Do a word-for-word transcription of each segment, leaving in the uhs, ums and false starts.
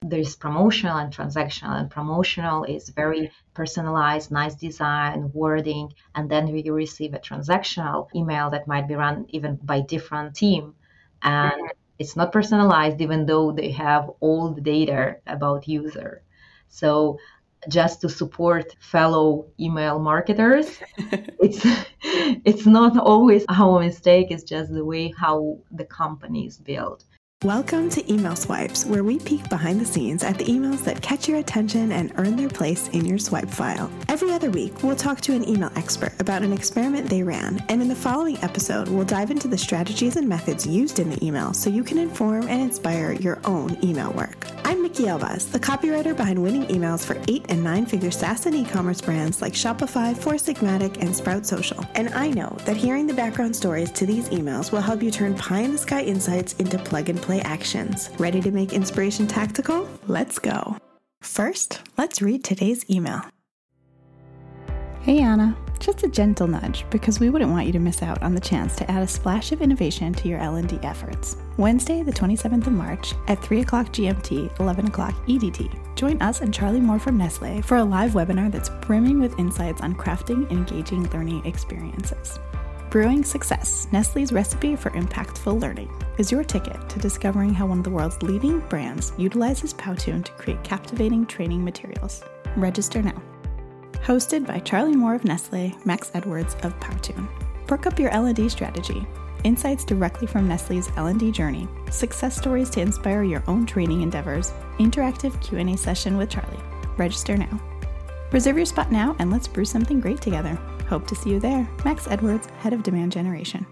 there's promotional and transactional, and promotional is very personalized, nice design, wording, and then you receive a transactional email that might be run even by different team, and it's not personalized even though they have all the data about user. So just to support fellow email marketers, it's it's not always our mistake, it's just the way how the company is built. Welcome to Email Swipes, where we peek behind the scenes at the emails that catch your attention and earn their place in your swipe file. Every other week, we'll talk to an email expert about an experiment they ran, and in the following episode, we'll dive into the strategies and methods used in the email so you can inform and inspire your own email work. I'm Mickey Elvas, the copywriter behind winning emails for eight and nine-figure SaaS and e-commerce brands like Shopify, Four Sigmatic, and Sprout Social. And I know that hearing the background stories to these emails will help you turn pie-in-the-sky insights into plug-and-play actions. Ready to make inspiration tactical? Let's go. First, let's read today's email. Hey Anna, just a gentle nudge because we wouldn't want you to miss out on the chance to add a splash of innovation to your L and D efforts. Wednesday, the twenty-seventh of March at three o'clock G M T, eleven o'clock E D T. Join us and Charlie Moore from Nestle for a live webinar that's brimming with insights on crafting engaging learning experiences. Brewing Success, Nestle's recipe for impactful learning, is your ticket to discovering how one of the world's leading brands utilizes Powtoon to create captivating training materials. Register now. Hosted by Charlie Moore of Nestle, Max Edwards of Powtoon. Work up your L and D strategy. Insights directly from Nestle's L and D journey. Success stories to inspire your own training endeavors. Interactive Q and A session with Charlie. Register now. Reserve your spot now and let's brew something great together. Hope to see you there. Max Edwards, Head of Demand Generation.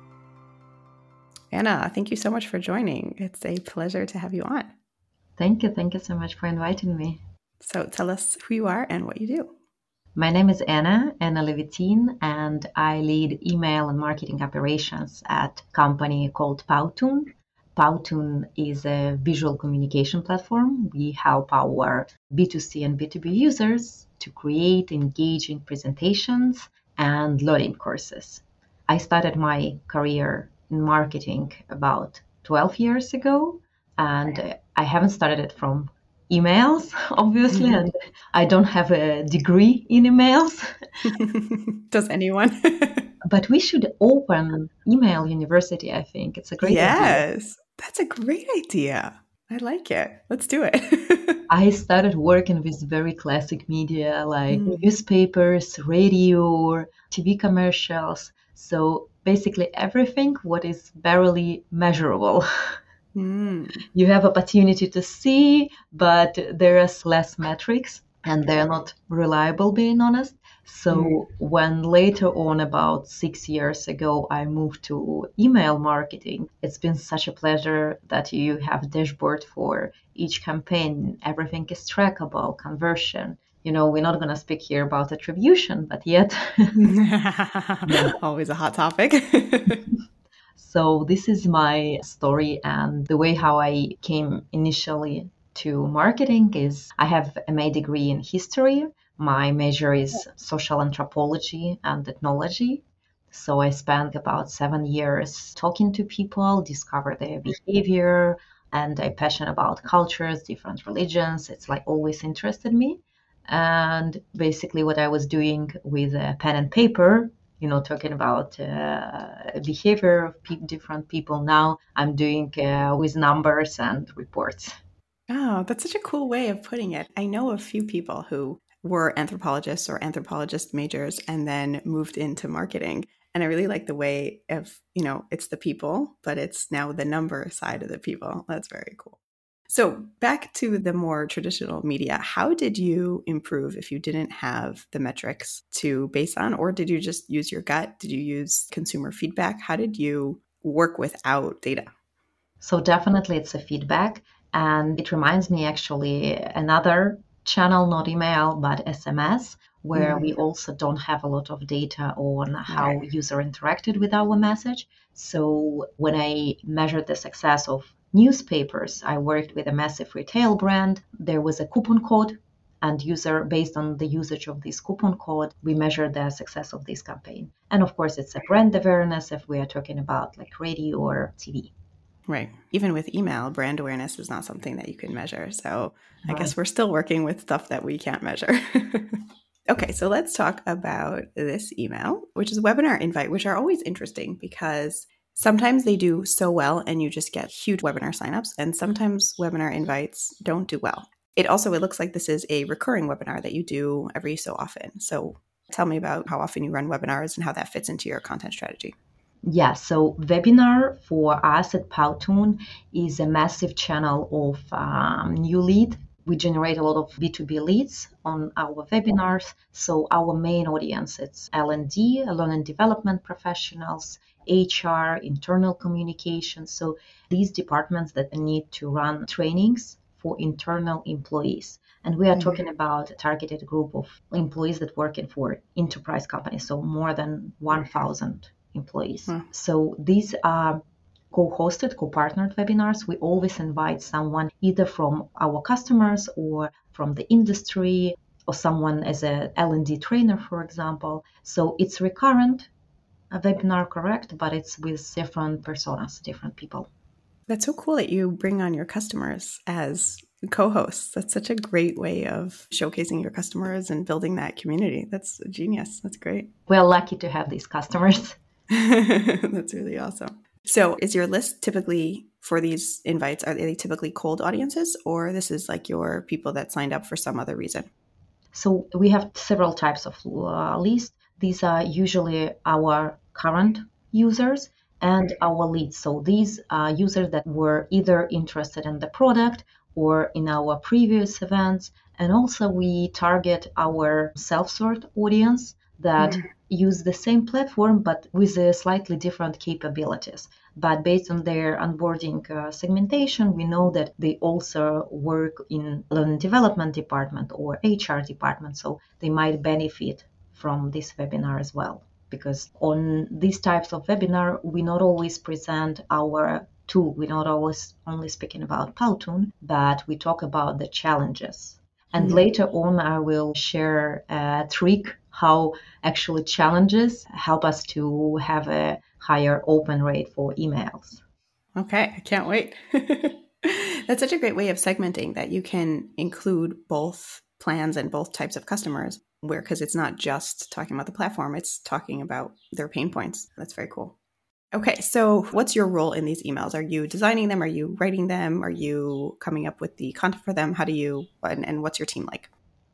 Anna, thank you so much for joining. It's a pleasure to have you on. Thank you. Thank you so much for inviting me. So tell us who you are and what you do. My name is Anna, Anna Levitin, and I lead email and marketing operations at a company called Powtoon. Powtoon is a visual communication platform. We help our B two C and B two B users to create engaging presentations and learning courses. I started my career in marketing about twelve years ago, and I haven't started it from emails, obviously, and I don't have a degree in emails. Does anyone? But we should open email university, I think. It's a great yes, idea. Yes, that's a great idea. I like it. Let's do it. I started working with very classic media like mm. newspapers, radio, T V commercials. So basically everything what is barely measurable. Mm. You have opportunity to see, but there is less metrics and they're not reliable, being honest. So mm. when later on, about six years ago, I moved to email marketing, it's been such a pleasure that you have a dashboard for each campaign. Everything is trackable, conversion. You know, we're not going to speak here about attribution, but yet. Always a hot topic. So this is my story, and the way how I came initially to marketing is I have a M A degree in history. My major is social anthropology and ethnology. So I spent about seven years talking to people, discover their behavior, and I'm passionate about cultures, different religions. It's like always interested me. And basically what I was doing with a pen and paper, you know, talking about uh, behavior of pe- different people. Now I'm doing uh, with numbers and reports. Oh, that's such a cool way of putting it. I know a few people who were anthropologists or anthropologist majors and then moved into marketing. And I really like the way of, you know, it's the people, but it's now the number side of the people. That's very cool. So back to the more traditional media, how did you improve if you didn't have the metrics to base on, or did you just use your gut? Did you use consumer feedback? How did you work without data? So definitely it's a feedback. And it reminds me actually another channel, not email, but S M S, where mm-hmm. we also don't have a lot of data on how right. user interacted with our message. So when I measured the success of newspapers, I worked with a massive retail brand. There was a coupon code, and user based on the usage of this coupon code, we measured the success of this campaign. And of course, it's a brand awareness if we are talking about like radio or T V. Right. Even with email, brand awareness is not something that you can measure. So I Right. guess we're still working with stuff that we can't measure. Okay, so let's talk about this email, which is a webinar invite, which are always interesting because sometimes they do so well and you just get huge webinar signups, and sometimes webinar invites don't do well. It also, it looks like this is a recurring webinar that you do every so often. So tell me about how often you run webinars and how that fits into your content strategy. Yeah, so webinar for us at Powtoon is a massive channel of um, new lead. We generate a lot of B two B leads on our webinars. So our main audience, it's L and D, learning development professionals, H R, internal communication. So these departments that need to run trainings for internal employees. And we are mm-hmm. talking about a targeted group of employees that work in for enterprise companies, so more than one thousand employees. Hmm. So these are co-hosted, co-partnered webinars. We always invite someone either from our customers or from the industry or someone as a L and D trainer, for example. So it's recurrent, a webinar, correct, but it's with different personas, different people. That's so cool that you bring on your customers as co-hosts. That's such a great way of showcasing your customers and building that community. That's genius. That's great. We're lucky to have these customers. That's really awesome. So is your list typically for these invites, are they typically cold audiences, or this is like your people that signed up for some other reason? So we have several types of uh, lists. These are usually our current users and our leads. So these are users that were either interested in the product or in our previous events. And also we target our self-serve audience that mm. use the same platform, but with a slightly different capabilities. But based on their onboarding uh, segmentation, we know that they also work in learning development department or H R department. So they might benefit from this webinar as well. Because on these types of webinar, we not always present our tool. We're not always only speaking about Powtoon, but we talk about the challenges. And mm-hmm. later on, I will share a trick how actually challenges help us to have a higher open rate for emails. Okay, I can't wait. That's such a great way of segmenting that you can include both plans and both types of customers, where because it's not just talking about the platform, it's talking about their pain points. That's very cool. Okay, so what's your role in these emails? Are you designing them? Are you writing them? Are you coming up with the content for them? How do you, and, and what's your team like?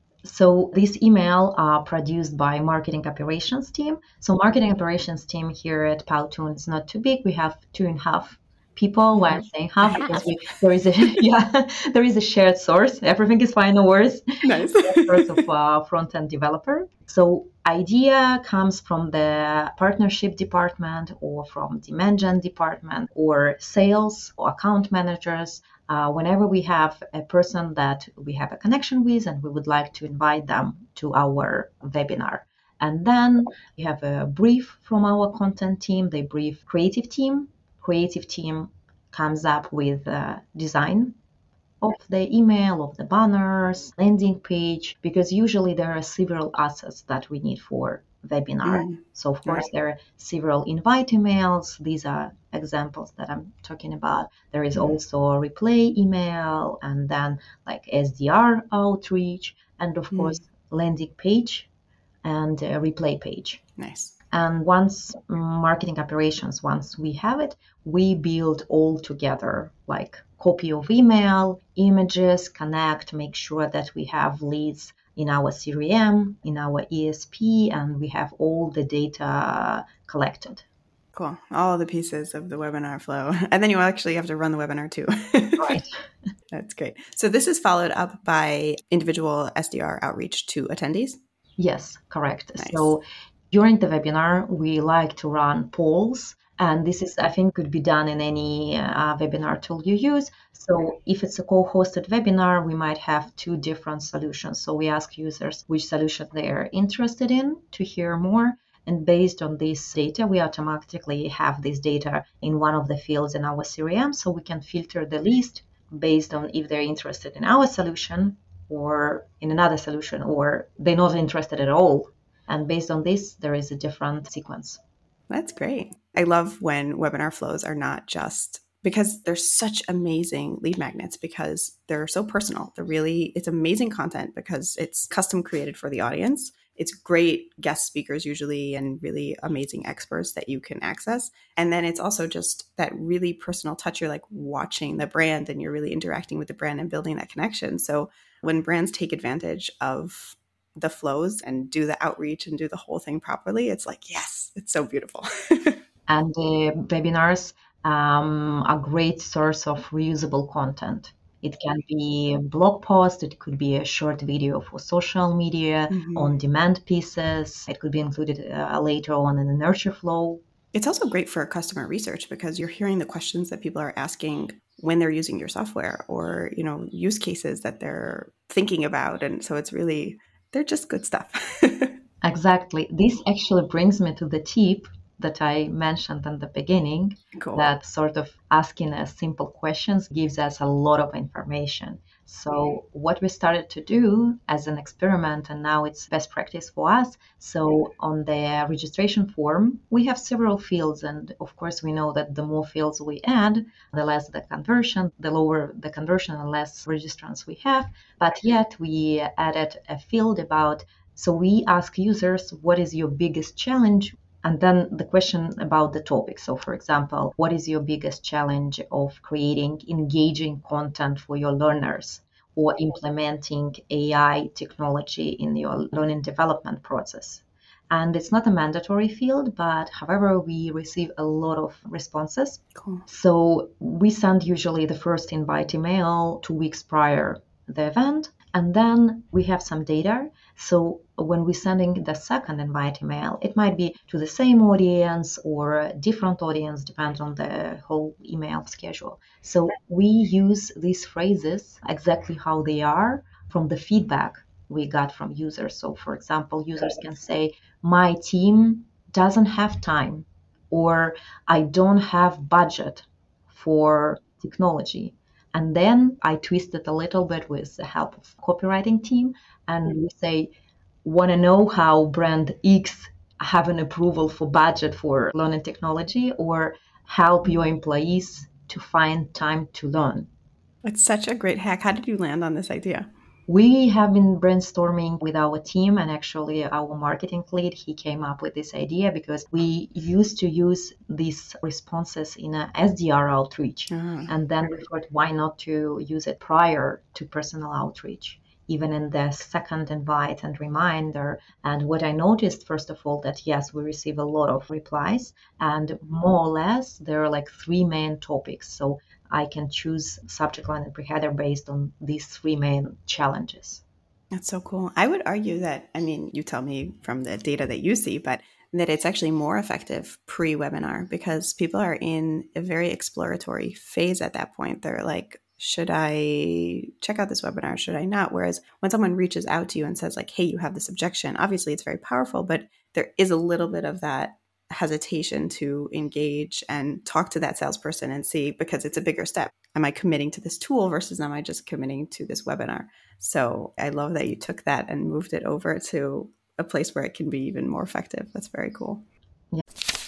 So these emails are produced by marketing operations team. So marketing operations team here at Powtoon is not too big. We have two and a half people. Why I'm saying half because we, there is a yeah there is a shared source. Everything is fine, no worries. Nice. Source of uh, front end developer. So idea comes from the partnership department or from demand gen department or sales or account managers. Uh, whenever we have a person that we have a connection with and we would like to invite them to our webinar. And then we have a brief from our content team. They brief creative team. Creative team comes up with a design of the email, of the banners, landing page, because usually there are several assets that we need for webinar. Mm. So of course, right. there are several invite emails. These are examples that I'm talking about. There is mm. also a replay email and then like S D R outreach and of mm. course, landing page and a replay page. Nice. And once marketing operations, once we have it, we build all together, like copy of email, images, connect, make sure that we have leads in our C R M, in our E S P, and we have all the data collected. Cool. All the pieces of the webinar flow. And then you actually have to run the webinar too. Right. That's great. So this is followed up by individual S D R outreach to attendees? Yes, correct. Nice. So during the webinar, we like to run polls, and this is, I think, could be done in any uh, webinar tool you use. So if it's a co-hosted webinar, we might have two different solutions. So we ask users which solution they are interested in to hear more. And based on this data, we automatically have this data in one of the fields in our C R M, so we can filter the list based on if they're interested in our solution or in another solution, or they're not interested at all. And based on this, there is a different sequence. That's great. I love when webinar flows are not just because they're such amazing lead magnets because they're so personal. They're really, it's amazing content because it's custom created for the audience. It's great guest speakers usually and really amazing experts that you can access. And then it's also just that really personal touch. You're like watching the brand and you're really interacting with the brand and building that connection. So when brands take advantage of the flows and do the outreach and do the whole thing properly, it's like, yes, it's so beautiful. And the webinars um, are a great source of reusable content. It can be a blog post, it could be a short video for social media, mm-hmm. on-demand pieces. It could be included uh, later on in the nurture flow. It's also great for customer research because you're hearing the questions that people are asking when they're using your software or, you know, use cases that they're thinking about. And so it's really, they're just good stuff. Exactly. This actually brings me to the tip that I mentioned in the beginning, cool. That sort of asking us simple questions gives us a lot of information. So what we started to do as an experiment, and now it's best practice for us. So on the registration form, we have several fields. And of course, we know that the more fields we add, the less the conversion, the lower the conversion, and less registrants we have. But yet we added a field about, so we ask users, what is your biggest challenge? And then the question about the topic. So for example, what is your biggest challenge of creating engaging content for your learners or implementing A I technology in your learning development process? And it's not a mandatory field, but however, we receive a lot of responses. Cool. So we send usually the first invite email two weeks prior the event. And then we have some data. So when we're sending the second invite email, it might be to the same audience or a different audience, depends on the whole email schedule. So we use these phrases exactly how they are from the feedback we got from users. So for example, users can say, my team doesn't have time, or I don't have budget for technology. And then I twist it a little bit with the help of copywriting team. And we say, want to know how brand X have an approval for budget for learning technology, or help your employees to find time to learn. It's such a great hack. How did you land on this idea? We have been brainstorming with our team, and actually our marketing lead, he came up with this idea because we used to use these responses in a S D R outreach. Uh-huh. And then we thought, why not to use it prior to personal outreach, even in the second invite and reminder. And what I noticed, first of all, that yes, we receive a lot of replies, and more or less there are like three main topics. So I can choose subject line and pre-header based on these three main challenges. That's so cool. I would argue that, I mean, you tell me from the data that you see, but that it's actually more effective pre-webinar because people are in a very exploratory phase at that point. They're like, should I check out this webinar? Should I not? Whereas when someone reaches out to you and says like, hey, you have this objection, obviously it's very powerful, but there is a little bit of that hesitation to engage and talk to that salesperson and see, because it's a bigger step. Am I committing to this tool versus am I just committing to this webinar? So I love that you took that and moved it over to a place where it can be even more effective. That's very cool. Yeah.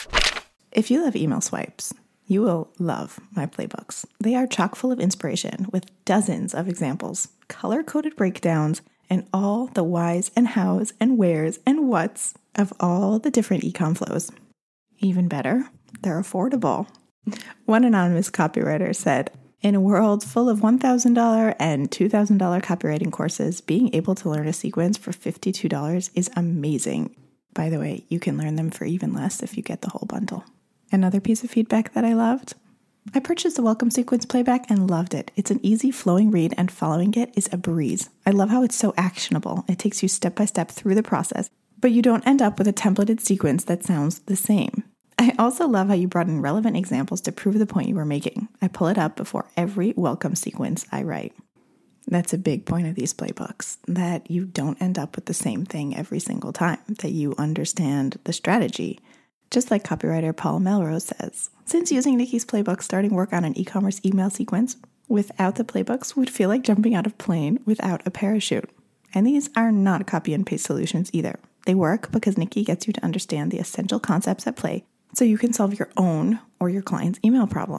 If you love email swipes, you will love my playbooks. They are chock full of inspiration with dozens of examples, color-coded breakdowns, and all the whys and hows and wheres and whats of all the different e-com flows. Even better, they're affordable. One anonymous copywriter said, in a world full of one thousand dollars and two thousand dollars copywriting courses, being able to learn a sequence for fifty-two dollars is amazing. By the way, you can learn them for even less if you get the whole bundle. Another piece of feedback that I loved, I purchased the Welcome Sequence Playback and loved it. It's an easy flowing read and following it is a breeze. I love how it's so actionable. It takes you step by step through the process, but you don't end up with a templated sequence that sounds the same. I also love how you brought in relevant examples to prove the point you were making. I pull it up before every welcome sequence I write. That's a big point of these playbooks, that you don't end up with the same thing every single time, that you understand the strategy. Just like copywriter Paul Melrose says, since using Nikki's playbook, starting work on an e-commerce email sequence without the playbooks would feel like jumping out of a plane without a parachute. And these are not copy and paste solutions either. They work because Nikki gets you to understand the essential concepts at play so you can solve your own or your client's email problems.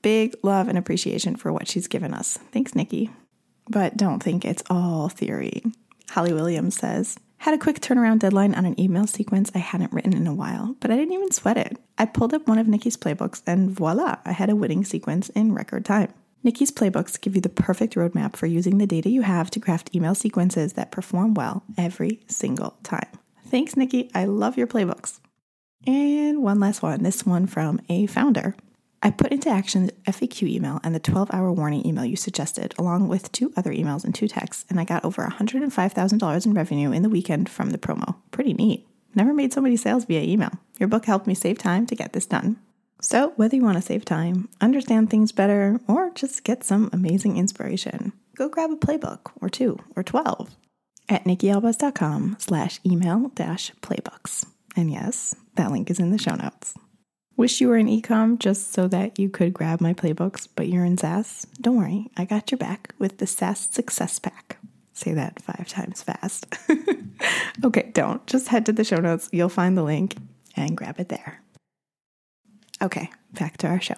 Big love and appreciation for what she's given us. Thanks, Nikki. But don't think it's all theory. Holly Williams says, had a quick turnaround deadline on an email sequence I hadn't written in a while, but I didn't even sweat it. I pulled up one of Nikki's playbooks and voila, I had a winning sequence in record time. Nikki's playbooks give you the perfect roadmap for using the data you have to craft email sequences that perform well every single time. Thanks, Nikki. I love your playbooks. And one last one, this one from a founder. I put into action the F A Q email and the twelve-hour warning email you suggested, along with two other emails and two texts, and I got over one hundred five thousand dollars in revenue in the weekend from the promo. Pretty neat. Never made so many sales via email. Your book helped me save time to get this done. So whether you want to save time, understand things better, or just get some amazing inspiration, go grab a playbook or two or twelve at nikkialbaz.com slash email dash playbooks. And yes, that link is in the show notes. Wish you were in ecom just so that you could grab my playbooks, but you're in SaaS? Don't worry, I got your back with the SaaS Success Pack. Say that five times fast. Okay, don't. Just head to the show notes. You'll find the link and grab it there. Okay, back to our show.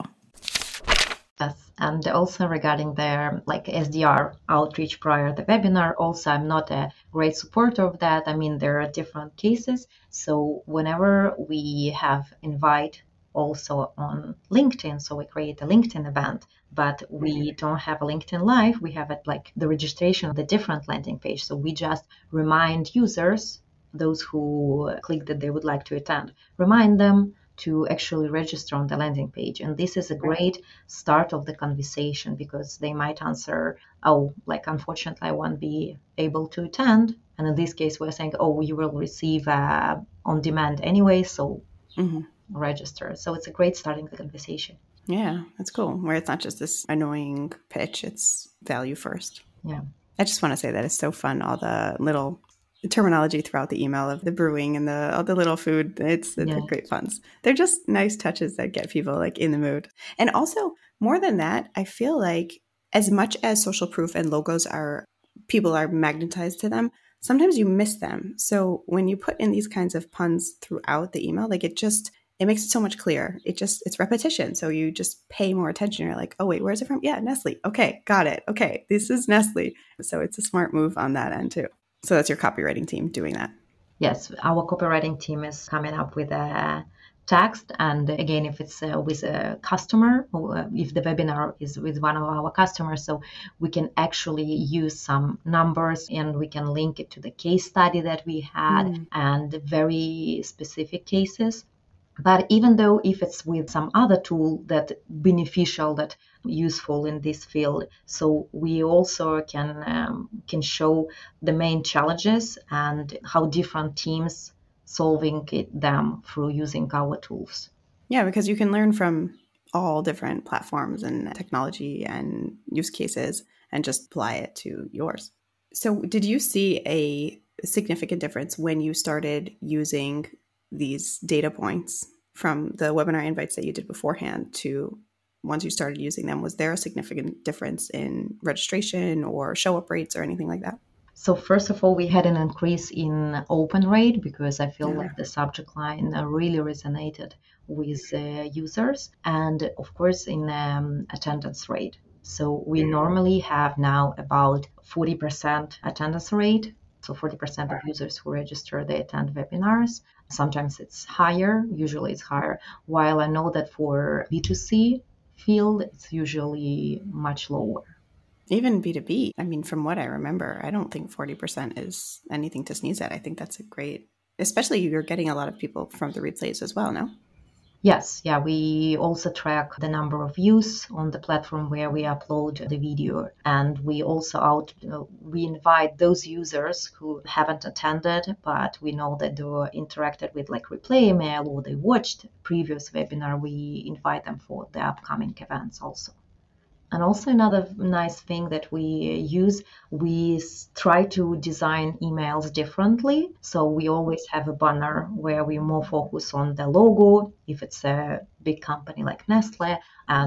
Yes, and also regarding their like S D R outreach prior to the webinar, also I'm not a great supporter of that. I mean, there are different cases. So whenever we have invite also on LinkedIn, so we create a LinkedIn event, but we don't have a LinkedIn Live, we have it like the registration of the different landing page. So we just remind users, those who click that they would like to attend, remind them to actually register on the landing page. And this is a great start of the conversation because they might answer, oh, like, unfortunately, I won't be able to attend. And in this case, we're saying, oh, you will receive uh, on demand anyway, so mm-hmm. register. So it's a great starting the conversation. Yeah, that's cool. Where it's not just this annoying pitch, it's value first. Yeah. I just want to say that it's so fun, all the little terminology throughout the email of the brewing and the all the little food. It's, it's yeah. great funs. They're just nice touches that get people like in the mood. And also more than that, I feel like as much as social proof and logos are, people are magnetized to them, sometimes you miss them. So when you put in these kinds of puns throughout the email, like it just, it makes it so much clearer. It just, it's repetition. So you just pay more attention. You're like, oh wait, where's it from? Yeah, Nestle. Okay, got it. Okay, this is Nestle. So it's a smart move on that end too. So that's your copywriting team doing that. Yes, our copywriting team is coming up with a text. And again, if it's uh, with a customer, or if the webinar is with one of our customers, so we can actually use some numbers and we can link it to the case study that we had mm. and very specific cases. But even though if it's with some other tool that beneficial, that useful in this field, so we also can um, can show the main challenges and how different teams solving it, them through using our tools. Yeah, because you can learn from all different platforms and technology and use cases and just apply it to yours. So did you see a significant difference when you started using these data points from the webinar invites that you did beforehand to once you started using them? Was there a significant difference in registration or show up rates or anything like that? So first of all, we had an increase in open rate because I feel yeah. like the subject line really resonated with uh, users, and of course in um, attendance rate. So we yeah. normally have now about forty percent attendance rate. So forty percent of users who register, they attend webinars. Sometimes it's higher, usually it's higher. While I know that for B two C field, it's usually much lower. Even B two B, I mean, from what I remember, I don't think forty percent is anything to sneeze at. I think that's a great, especially you're getting a lot of people from the replays as well, no? Yes, yeah, we also track the number of views on the platform where we upload the video. And we also out, uh, we invite those users who haven't attended, but we know that they were interacted with like replay email or they watched previous webinar. We invite them for the upcoming events also. And also another nice thing that we use, we try to design emails differently. So we always have a banner where we more focus on the logo, if it's a big company like Nestle, and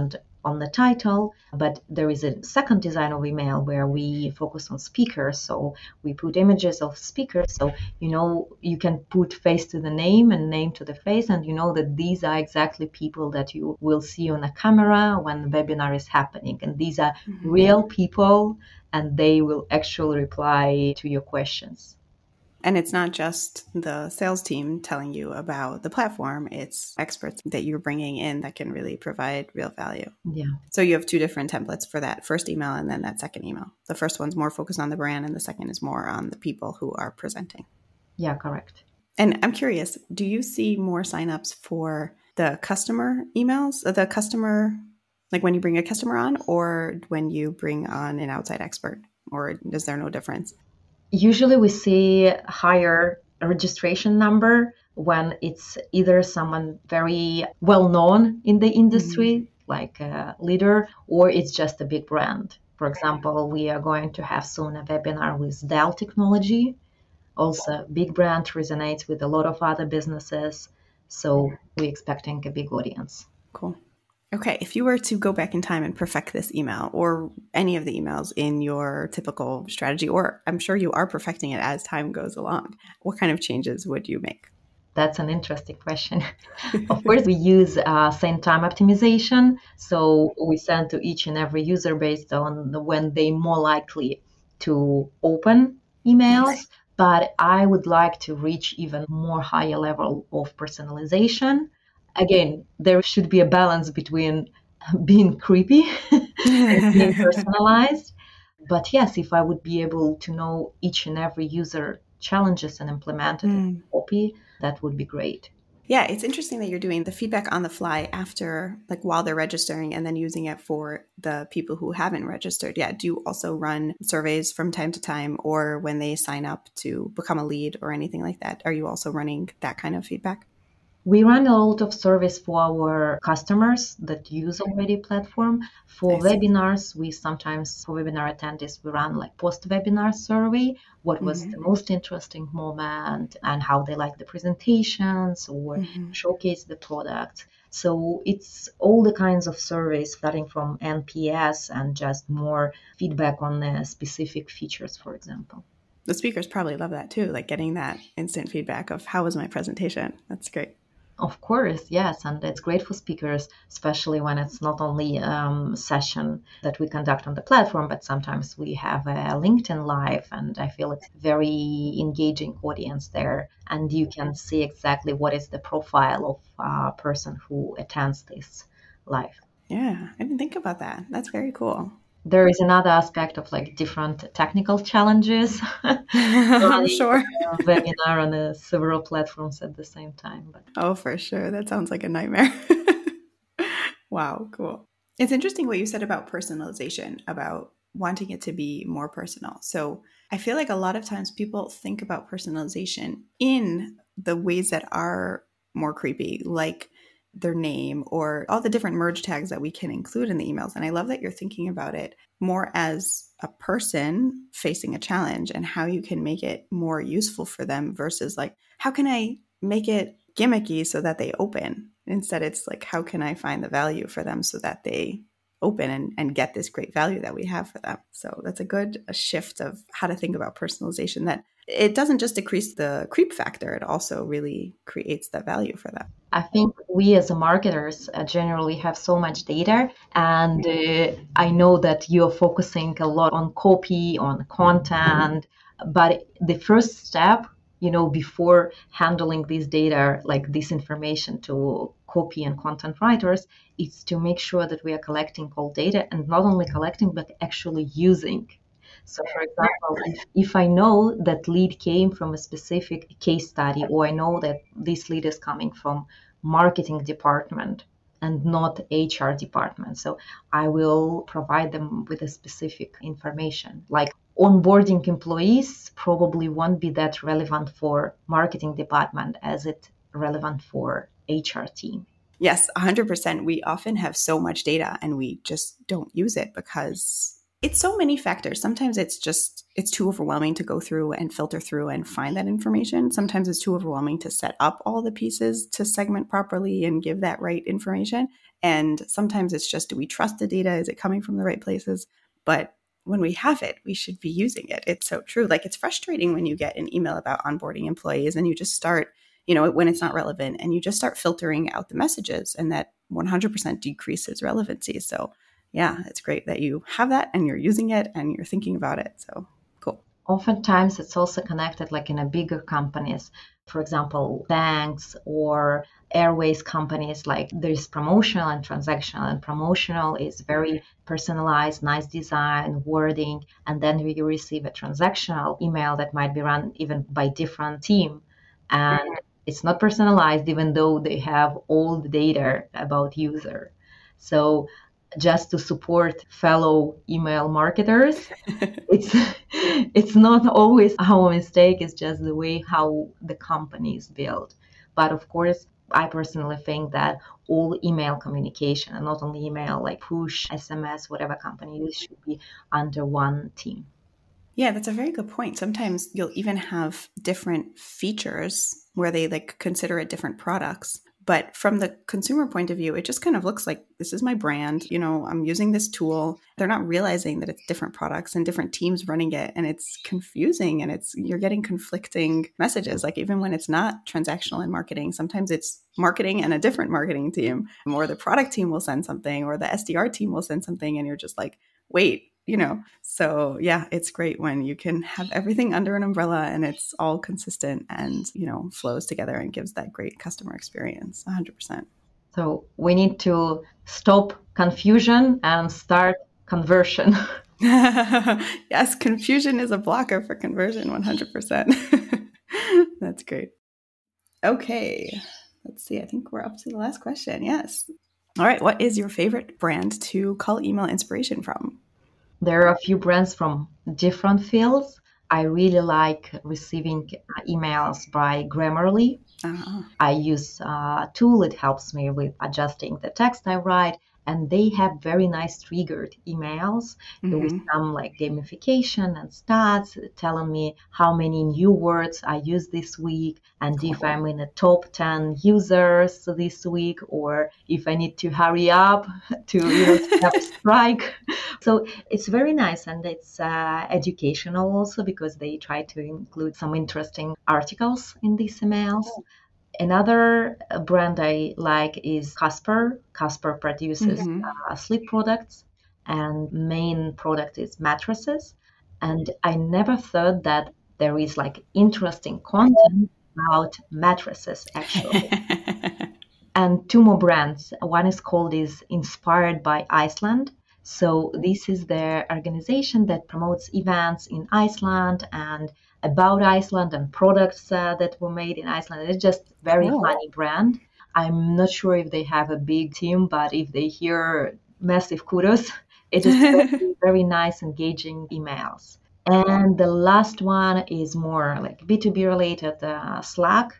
on the title, but there is a second design of email where we focus on speakers. So we put images of speakers. So, you know, you can put face to the name and name to the face, and you know that these are exactly people that you will see on a camera when the webinar is happening. And these are mm-hmm. real people, and they will actually reply to your questions. And it's not just the sales team telling you about the platform, it's experts that you're bringing in that can really provide real value. Yeah. So you have two different templates for that first email and then that second email. The first one's more focused on the brand and the second is more on the people who are presenting. Yeah, correct. And I'm curious, do you see more signups for the customer emails, the customer, like when you bring a customer on, or when you bring on an outside expert, or is there no difference? Usually we see higher registration number when it's either someone very well known in the industry, mm-hmm. like a leader, or it's just a big brand. For example, we are going to have soon a webinar with Dell Technology. Also, big brand resonates with a lot of other businesses. So we're expecting a big audience. Cool. Okay, if you were to go back in time and perfect this email or any of the emails in your typical strategy, or I'm sure you are perfecting it as time goes along, what kind of changes would you make? That's an interesting question. Of course, we use uh, same time optimization. So we send to each and every user based on the, when they're more likely to open emails. Yes. But I would like to reach even more higher level of personalization. Again, there should be a balance between being creepy and being personalized. But yes, if I would be able to know each and every user challenges and implement it mm. in copy, that would be great. Yeah, it's interesting that you're doing the feedback on the fly after, like while they're registering and then using it for the people who haven't registered. Yeah, do you also run surveys from time to time or when they sign up to become a lead or anything like that? Are you also running that kind of feedback? We run a lot of surveys for our customers that use already platform. For webinars, we sometimes, for webinar attendees, we run like post-webinar survey. What was mm-hmm. the most interesting moment and how they like the presentations or mm-hmm. showcase the product. So it's all the kinds of surveys starting from N P S and just more feedback on the specific features, for example. The speakers probably love that too, like getting that instant feedback of how was my presentation. That's great. Of course, yes, and it's great for speakers, especially when it's not only a um, session that we conduct on the platform, but sometimes we have a LinkedIn Live, and I feel it's a very engaging audience there, and you can see exactly what is the profile of a person who attends this live. Yeah, I didn't think about that. That's very cool. There is another aspect of like different technical challenges. I'm sure. A webinar on uh, several platforms at the same time. But oh, for sure. That sounds like a nightmare. Wow, cool. It's interesting what you said about personalization, about wanting it to be more personal. So I feel like a lot of times people think about personalization in the ways that are more creepy, like their name or all the different merge tags that we can include in the emails. And I love that you're thinking about it more as a person facing a challenge and how you can make it more useful for them versus like, how can I make it gimmicky so that they open? Instead, it's like, how can I find the value for them so that they open and, and get this great value that we have for them? So that's a good a shift of how to think about personalization, that it doesn't just decrease the creep factor, it also really creates that value for them. I think we as marketers uh, generally have so much data, and uh, I know that you're focusing a lot on copy, on content, but the first step, you know, before handling this data, like this information to copy and content writers, is to make sure that we are collecting all data, and not only collecting, but actually using. So, for example, if, if I know that lead came from a specific case study, or I know that this lead is coming from marketing department and not H R department, so I will provide them with a specific information. Like onboarding employees probably won't be that relevant for marketing department as it relevant for H R team. Yes, one hundred percent. We often have so much data and we just don't use it because it's so many factors. Sometimes it's just, it's too overwhelming to go through and filter through and find that information. Sometimes it's too overwhelming to set up all the pieces to segment properly and give that right information. And sometimes it's just, do we trust the data? Is it coming from the right places? But when we have it, we should be using it. It's so true. Like, it's frustrating when you get an email about onboarding employees and you just start, you know, when it's not relevant, and you just start filtering out the messages, and that one hundred percent decreases relevancy. So yeah, it's great that you have that and you're using it and you're thinking about it. So cool. Oftentimes it's also connected, like in a bigger companies, for example, banks or airways companies, like there's promotional and transactional, and promotional is very personalized, nice design, wording, and then you receive a transactional email that might be run even by different team, and mm-hmm. it's not personalized, even though they have all the data about user. So just to support fellow email marketers, it's it's not always our mistake, it's just the way how the company is built. But of course, I personally think that all email communication, and not only email, like push, S M S, whatever company use, should be under one team. Yeah, that's a very good point. Sometimes you'll even have different features where they like consider it different products. But from the consumer point of view, it just kind of looks like, this is my brand, you know, I'm using this tool. They're not realizing that it's different products and different teams running it. And it's confusing, and it's, you're getting conflicting messages. Like, even when it's not transactional in marketing, sometimes it's marketing and a different marketing team, or the product team will send something, or the S D R team will send something. And you're just like, wait, you know. So yeah, it's great when you can have everything under an umbrella and it's all consistent and, you know, flows together and gives that great customer experience. one hundred percent. So we need to stop confusion and start conversion. Yes, confusion is a blocker for conversion, one hundred percent. That's great. Okay, let's see. I think we're up to the last question. Yes. All right. What is your favorite brand to call email inspiration from? There are a few brands from different fields. I really like receiving emails by Grammarly. Uh-huh. I use a tool. It helps me with adjusting the text I write. And they have very nice triggered emails mm-hmm. with some like gamification and stats telling me how many new words I used this week, and cool. if I'm in the top ten users this week, or if I need to hurry up to, you know, have a strike. So it's very nice, and it's uh, educational also, because they try to include some interesting articles in these emails. Oh. Another brand I like is Casper. Casper produces mm-hmm. uh, sleep products, and main product is mattresses. And I never thought that there is like interesting content about mattresses, actually. And two more brands. One is called is Inspired by Iceland. So this is their organization that promotes events in Iceland and about Iceland and products uh, that were made in Iceland. It's just very oh. funny brand. I'm not sure if they have a big team, but if they hear, massive kudos. It is very, very nice, engaging emails. And the last one is more like B two B related, uh, Slack.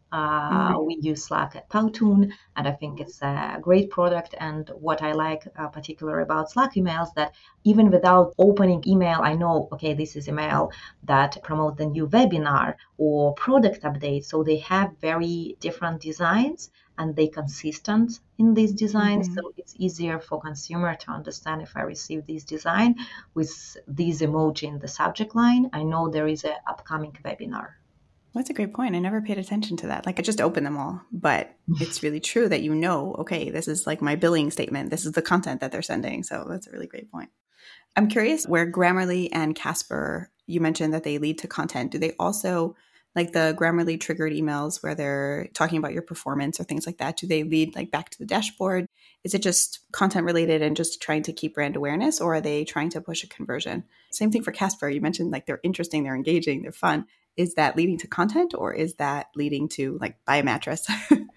Uh, mm-hmm. We use Slack at Powtoon, and I think it's a great product. And what I like uh, particular about Slack emails, that even without opening email, I know, okay, this is email that promote the new webinar or product update. So they have very different designs, and they consistent in these designs. Mm-hmm. So it's easier for consumer to understand if I receive this design with these emoji in the subject line. I know there is an upcoming webinar. That's a great point. I never paid attention to that. Like, I just open them all, but it's really true that you know, okay, this is like my billing statement. This is the content that they're sending. So that's a really great point. I'm curious where Grammarly and Casper, you mentioned that they lead to content. Do they also, like the Grammarly triggered emails where they're talking about your performance or things like that, do they lead like back to the dashboard? Is it just content related and just trying to keep brand awareness, or are they trying to push a conversion? Same thing for Casper. You mentioned like they're interesting, they're engaging, they're fun. Is that leading to content, or is that leading to like buy a mattress?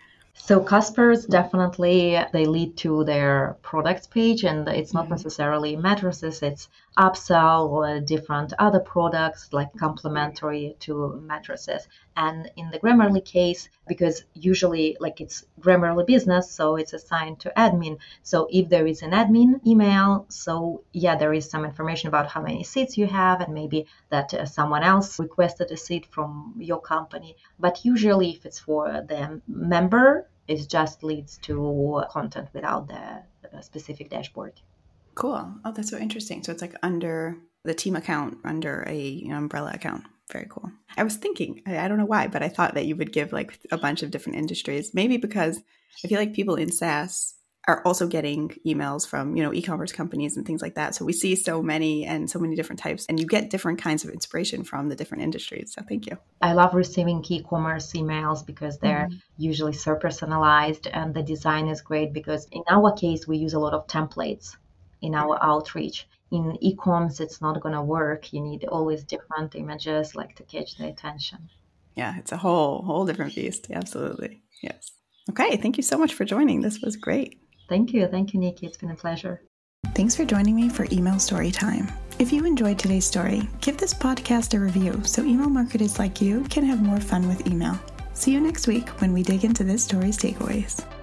So Casper's definitely, they lead to their products page, and it's not mm-hmm. necessarily mattresses, it's upsell or different other products like complementary to mattresses. And in the Grammarly case, because usually like it's Grammarly business, so it's assigned to admin. So if there is an admin email, so yeah, there is some information about how many seats you have, and maybe that uh, someone else requested a seat from your company. But usually if it's for the member It just leads to content without the specific dashboard. Cool. Oh, that's so interesting. So it's like under the team account, under a you know, umbrella account. Very cool. I was thinking, I don't know why, but I thought that you would give like a bunch of different industries, maybe because I feel like people in SaaS are also getting emails from, you know, e-commerce companies and things like that. So we see so many and so many different types, and you get different kinds of inspiration from the different industries. So thank you. I love receiving e-commerce emails because they're mm-hmm. usually so personalized, and the design is great because in our case, we use a lot of templates in our outreach. In e-coms, it's not going to work. You need always different images like to catch the attention. Yeah, it's a whole, whole different beast. Absolutely. Yes. Okay. Thank you so much for joining. This was great. Thank you. Thank you, Nikki. It's been a pleasure. Thanks for joining me for Email Story Time. If you enjoyed today's story, give this podcast a review so email marketers like you can have more fun with email. See you next week when we dig into this story's takeaways.